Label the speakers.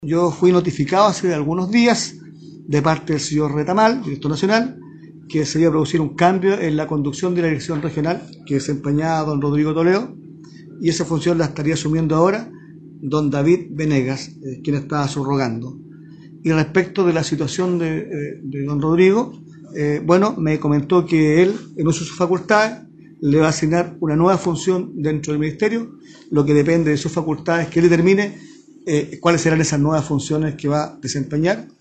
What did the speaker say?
Speaker 1: Yo fui notificado hace algunos días de parte del señor Retamal, director nacional, que se iba a producir un cambio en la conducción de la dirección regional que desempeñaba don Rodrigo Toledo, y esa función la estaría asumiendo ahora don David Venegas, quien estaba subrogando. Y respecto de la situación de don Rodrigo, bueno, me comentó que él, en uso de sus facultades, le va a asignar una nueva función dentro del ministerio, lo que depende de sus facultades, que él determine cuáles serán esas nuevas funciones que va a desempeñar.